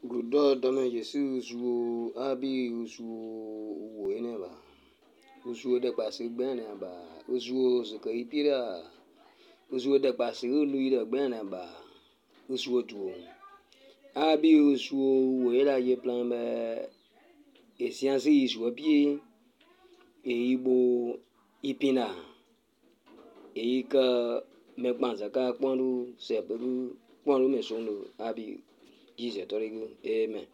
Gudo dome Yesu usuo abi usuo woene ba usuo de pase gbene ba usuo seke itira usuo de pase lui de gbene ba usuo tu abi usuo woela ye plan be esiansi usuo pie e ibo ipina e ka me kpanza ka kponu se beru kponu me sono abi Jesus torigo amen.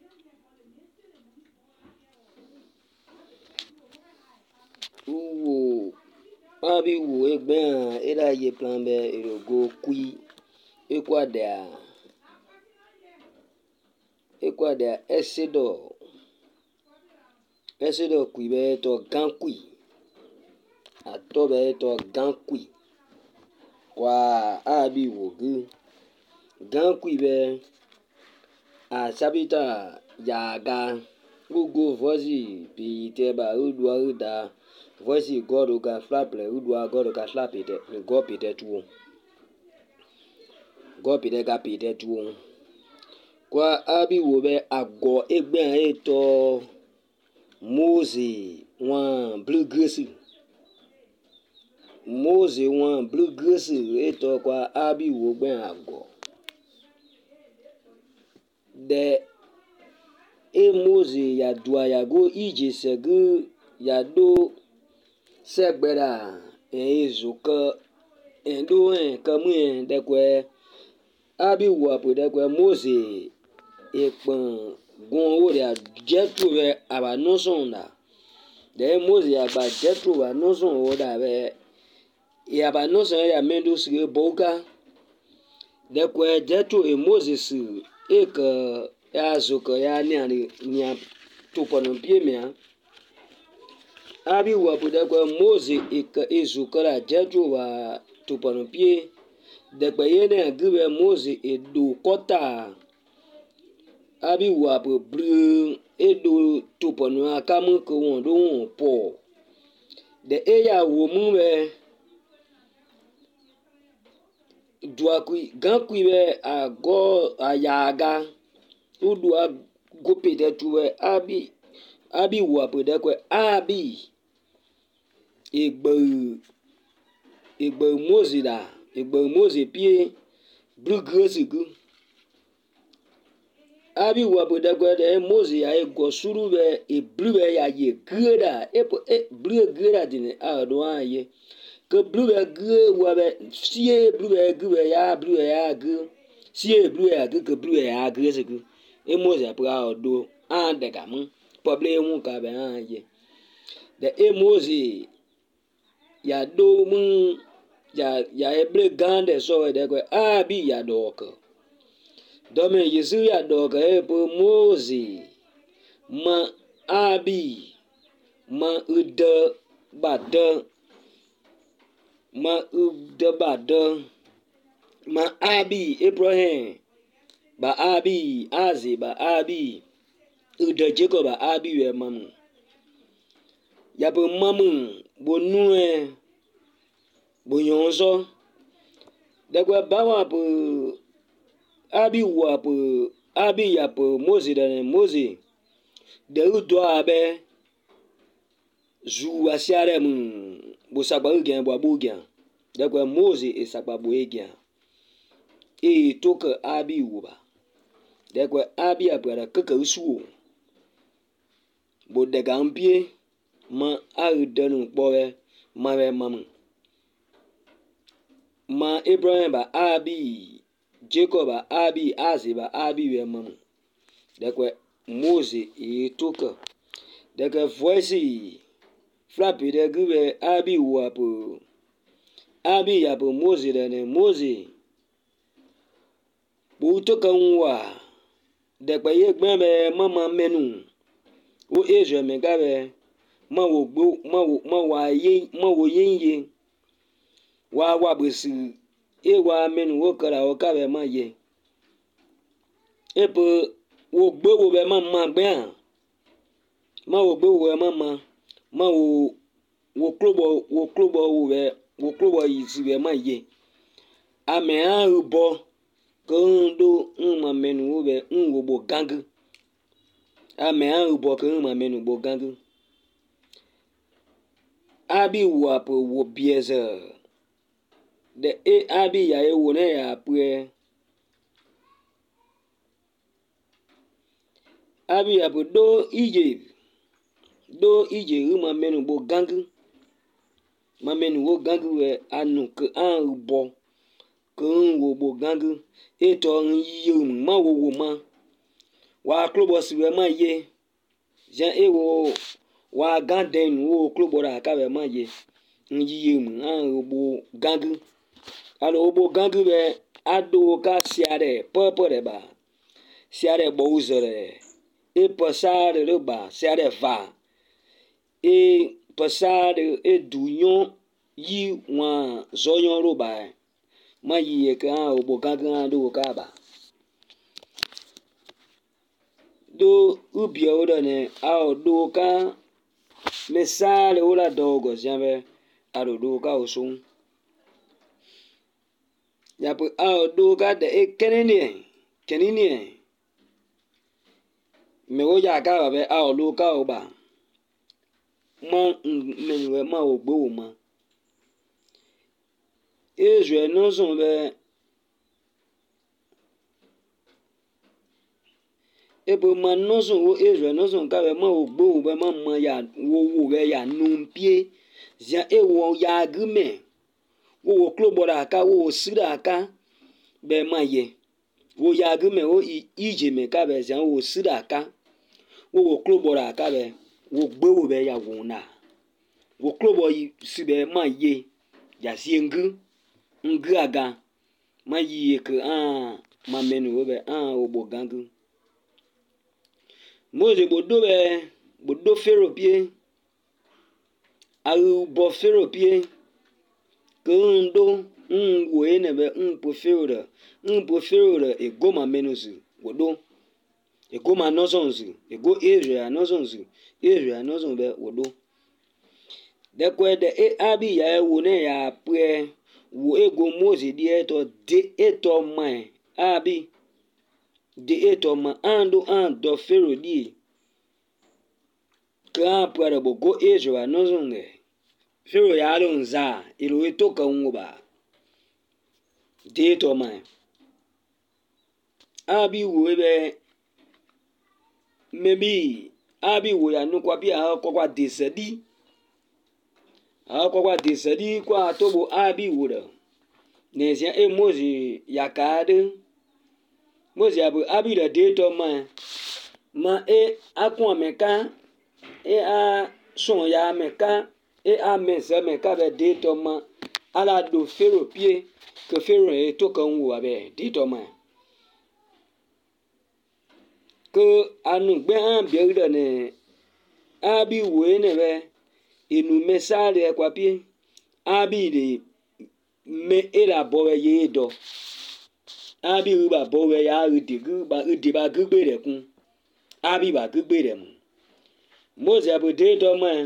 Uwo abi wo egbe era ye plan be erogo kui ekwada esedo kui be to gan kui ato be to gan kui kwa abi wo gu gan kui be a sabita yaga ugo vozi pi teba udwa uda vozi godo ga flaple udwa godo ga flapite go pite tuo kwa abi wo be ago egbe eto Mose wan blue grace eto kwa abi wo gbe ago de Mose ya dua ya go ije segu ya do segbera ezuka endo kamu de kwe abi wo apo de kwe Mose ekpon gon wo ya jetro be aba no sonda de Mose aba jetro ba no son wo da be ya ba no son ya mendo sire boga de kwe jetro e Moses eka ya zuka ya nya tupono pie mea abi wo apo de kwe Mose eka ezuka la jetro ba tupono pie de kwe yene agbe Mose edo kota abi wo apo bru edo tupono akamu ko won do won po de eya wo mu be duakui gankui be ago ayaga udua gope de tuwe abi wo apo de kwe abi egbe Mose pie blue grace gu abi wo apo de kwe de Mose ya ego suru be e blue be ya ye greda blue greda dine a do aye que blue gre wa be sie blue gre ya blue ya gre sie blue ya gre que blue ya gre se gu e Mose apra odo an de gamu problem mu ka be aye de Mose ya do mu ya eble gande so de ko abi ya doko dome Yesu ya doko e po Mose ma abi ma ude bade ma abi Abraham ba abi azi ba abi ude Jacob ba abi we mamu ya po mamu bonue bonyonso de kwa bawa po abi wa po abi ya po Mose de udo abe zu asiare mu bo sagba ugen bo abugen de kwa Mose e sagba bo egen e toke abi wuba de kwa abi abara keke usuo bo de gampie ma audenu powe ma we mamu ma Abraham ba abi Jacob ba abi azi ba abi we mamu de kwa Mose e toke de kwa voice frappe de gube abi wapo abi ya po Mose de ne Mose bu toke nwa de kwa ye gbeme mama menu o eje me gabe ma wo yenye wa bisi e wa menu wo kara o ka be ma ye e po wo gbe wo be mama gbe an ma wo gbe wo mama ma wo klobo wo be wo klobo yi si be ma ye ame an ubo Quando uma menu be bo gang. A me an bo que uma menu bo gang. Abi wo po wo bieza. De abi ya wo ne ya pue. Abi ya po do ije uma menu bo gang. Ma menu wo gang we anu ke an bo. Que wo bo gang. E to yi ma wo ma. Wa club si we ma ye. Jan e wo wa ganden wo club ora ka we ma ye. Nyi an bo gang. Alo bo gang we ado ka siare popore ba. Siare bo uzore. E passare le ba siare va. E passare e dunyon yi wan zoyon ro ba. Ma yi e ka an bo gang an do ka ba. Do ubi ora ne a do ka mesale ora dogo jambe a do ka osun ya pu a do ka de e kenini me wo ya ka be a do ka o ba mo me we ma o gbo ma e je no son be e bo ma no son wo e je no son ka be ma o gbo be ma ya wo be ya nu pie ja e wo ya gume wo klobora aka wo sira aka be ma ye wo ya gume wo ije me ka be ja wo sira aka wo klobora aka be wo gbe wo be ya wo na wo klobo yi si be ma ye ya si ngu aga ma yi ke ma menu wo be wo bo gangu moze bodo fero pie au bo fero pie kundo wo ene be po fero e go ma menuzu wodo e go ma nozonzu e go area nozonzu be wodo de kwe de abi ya wo ne ya pue wo ego moze di eto mai abi de eto ma do fero di ka pare bo go area nozonge fero ya lo nza ilo eto ka ba de to mai abi wo be maybe abi wo ya no kwa bi a kwa desedi kwa tobo abi wo da nezia mozi yakade mozi abi da de to mai ma akwa meka a son ya meka a meza meka be de to ma ala do fero pie que fero e to kan wo abe de to mai que anu gbe an bi da ne abi wo ne be inu mesale kwa pie abi de me era bo ye do abi ba bo ya de gu ba gbe re kun abi ba gbe re mu moze abo de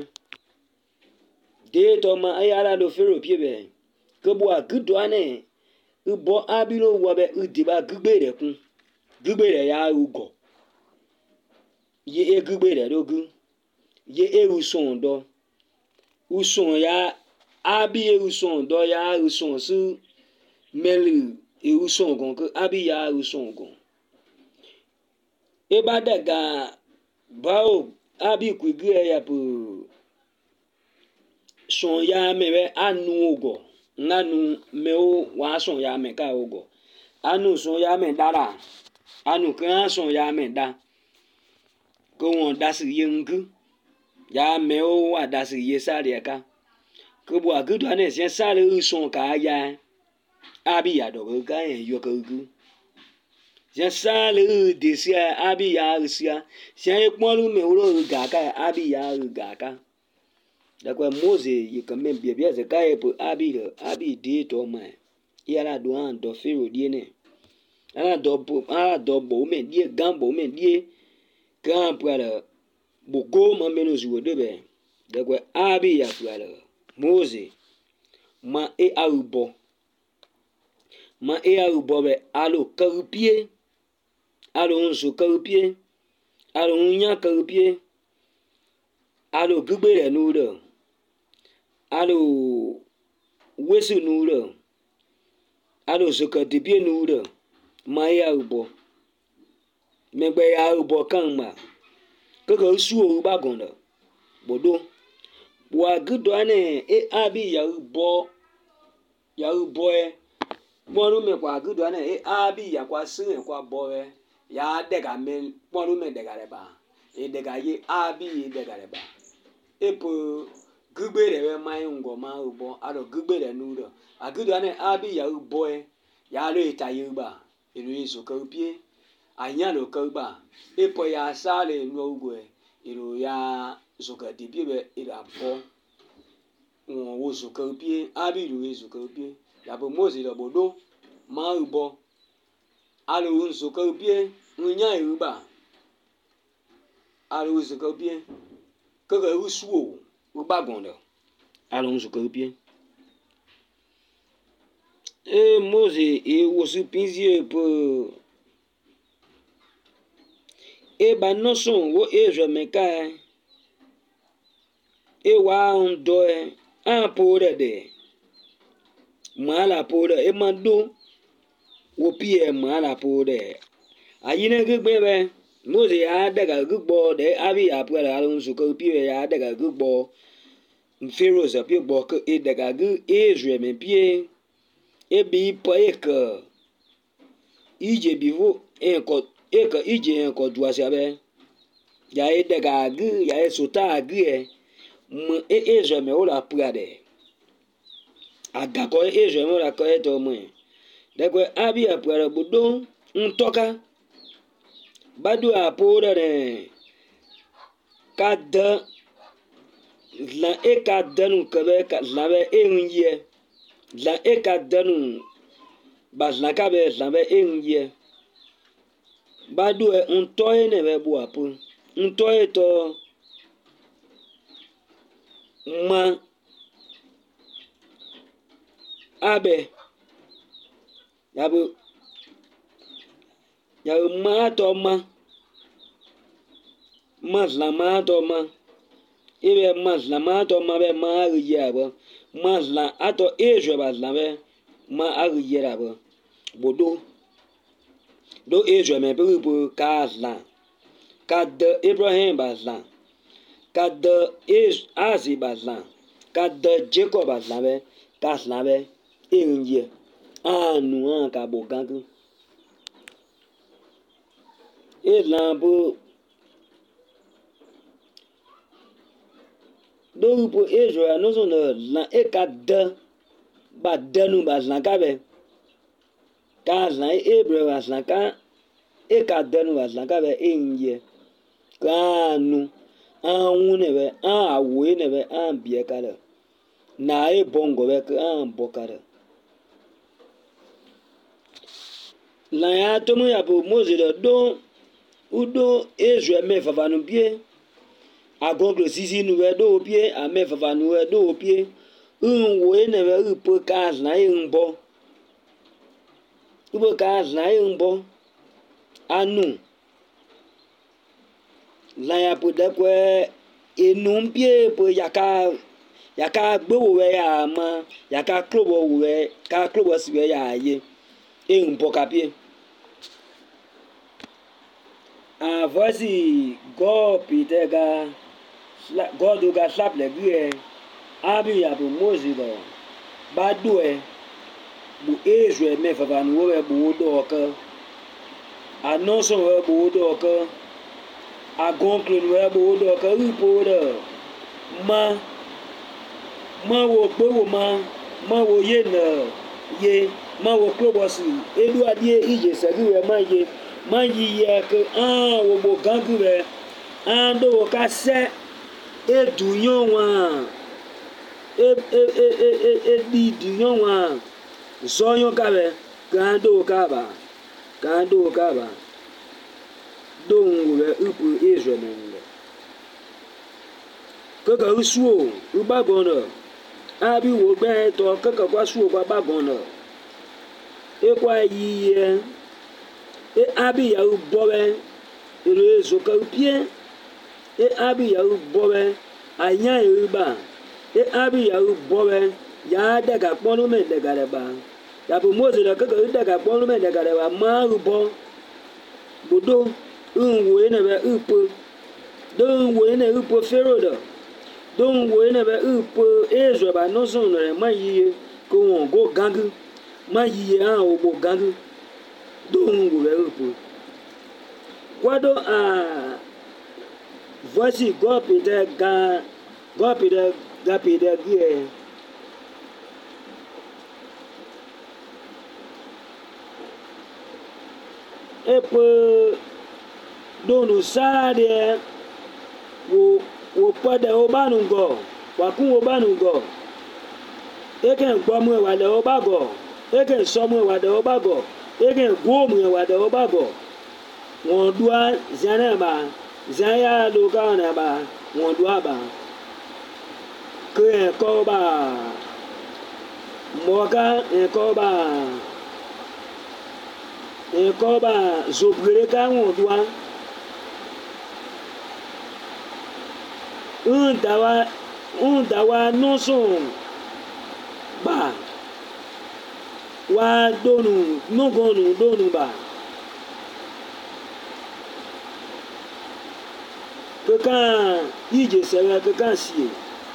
to ma ayara do fero pie be que bo agudo ane bo abi lo wo be de ba gbe re kun gbe re ya ugo ye gbe re dogu ye uson do uson ya abi uson do ya uson su melu uson gon que abi ya uson gon e ba daga bao abi kwigre ya pu son ya me be anu ogo nganu me o wa son ya me ka ogo anu son ya me dara anu kan son ya me da ko won da si yengu ya me o wa da si ye sare ka ko bo agudo ane se sare son ka ya abi ya do ga en yo ka gu je sale de si abi ya sia se e pon me ro ga ka abi ya ga ka da kwa moze yi kan men bia ze ka e po abi de to ma ya la do an do fero die ne ala do bo me die gambo me die kan para bogo ma menos wo de be da kwa abi ya para moze ma aubo ma e a bobe alo karpie alo unso karpie alo unya karpie alo gbere nudo alo wesu nudo alo sokatipie nudo ma e a bo megbe ya bo kan ma kaka suo ba gondo bodo wa gudo ane e abi ya bo e monu me kwa gudo ane e abi ya kwa sin kwa bo e ya de ga men monu me de ga le ba e de ga ye abi e de ga le ba e po gugbere we mai ngo ma ubo aro gugbere nudo agudo ane abi ya bo e ya lo ita yuba ilu iso ka upie anya lo ka ba e po ya sale no ugwe ilu ya zoka dibie be ila bo wo zoka upie abi ilu zoka upie ya bo mozi lo bodo ma ubo alo zoka upie nya yuba alo zoka upie kaka usuo uba gondo alo zoka upie e mozi e wo su pinzie po e ba no son wo e je me ka e wa on do e an po de mala po de e mando wo pie mala po de ayine gbe be mozi a daga gbo de abi a po la on su ko pie ya daga gbo mfero za pie gbo ko e daga gu e je me pie e bi po e ko ije bivo e ko ije en ko dua se abe ya e daga gu ya e sota gu e mo e je me o la pura de aga ko e je me o la ko e to mo de ko abi a pura bodo ntoka badu a pura de ka da la e ka danu ka be ka la be e nye la e ka danu ba la ka be la be e nye badu e nto e ne be bu apu nto e to ma abe yabu ma to ma la to ma ibe ma to ma be ma ye abo ma la ato e je ba la be ma ye abo bodo do e je me bu ka la ka de Ibrahim ba la ka de Azi ba la ka de Jacob ba la be ka la be e nje anu an ka bo gangu e la bu do bu Israel no so no la e ka de ba denu ba la ka be ka la Hebrew ba la ka e ka denu ba la ka be e nje ka nu an ne be an awo ne be an bie ka le na e bongo be ka an bo ka le la ya to mo ya bu Moses do udo Israel me fa nu bie agongo sisi nu we do pie a me fa nu we do pie un wo ne be po ka na e nbo ubo ka na e nbo anu la ya po de ko enu pie po yaka gbo we ya ma yaka klobo we ka klobo si we ya ye e nbo ka pie a voici go pitega God ga slap le gie abi ya bu Moses do ba do e bu Israel me fa va nu we bu do ka anoso we bu do ka agonklo we bu do ka u po do ma wo gbo ma wo ye na ye ma wo klobosi edu adie ije sagi we ma ye ma yi ye ke wo bo gangu we an do ka se edunyo wa di dunyo wa zonyo ka be gando ka ba do ngwe upu Israel nle kaka usuo ubagono abi wo gbe to kaka kwa suo kwa bagono e kwa yiye e abi ya bobe ere zo ka pie e abi ya bobe anya ba e abi ya bobe ya daga kponu me daga ba ya bu Moses da kaga daga kponu me daga ba ma bo bodo wo ne be upo don wo ne upo fero do don wo ne be upo ezo ba no so no ma yiye ko won go gangu ma yiye a o bo gangu don wo be upo kwado a voici golpe de guerre. E pe donu sade wo pada obanungo wa kun obanungo e ken gbomu e wa de obago e ken somu e wa de obago e ken gomu e wa de obago won dua zanaba zaya lo ka na ba won dua ba ke ko ba moka e ko ba zobrere ka won dua un dawa no son ba wa donu no gonu donu ba kekan ije sere kekan sie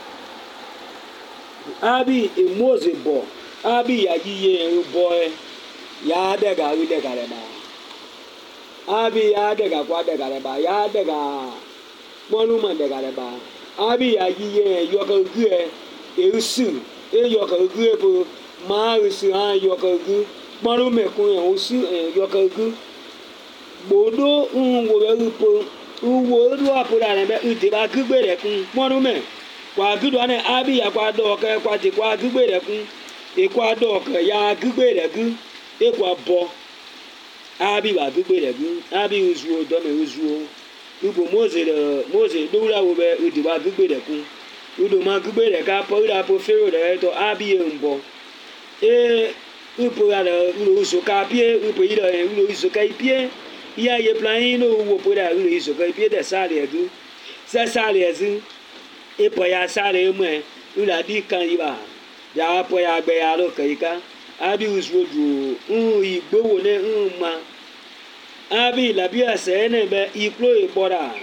abi emoze bo abi ya yiye bo ya daga wi daga le ba abi ya daga kwa daga le ba ya daga monu man daga le ba abi ya yiye yo ka gu e su e yo ka gu e po ma su ha yo ka gu monu me kun e o su yo ka gu bodo un wo be po uwo do apura ne be uti ba gbe re kun monu me kwa gudu ane abi ya kwa do ke kwa ti kwa gbe re kun e kwa do ke ya gbe re gu e kwa bo abi ba gbe re gu abi uzuo do me uzuo ubo Moses do ra wo be uti ba gbe re kun udo ma gbe re ka po ra po fero re to abi e nbo e upo ya lo uso ka pie upo yi lo uso ka pie ya ye plan no wo po da lo iso ka pie de sale edu se sale ezu e po ya sale mu e ula di kan yi ba ya po ya gbe ya lo kan ika abi usu du igbowo ne ma abi la bi ase ne be iklo e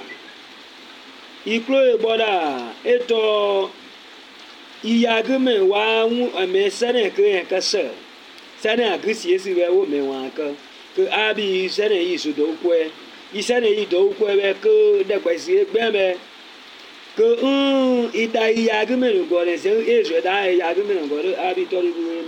boda eto iyagume wa me sene ke ka se sene agisi esi be wo me wa ka ke abi sene yi so do kwe isene yi do kwe be ke de kwesi gbe be ke ida iyagume go le se ezo da iyagume go abi to ru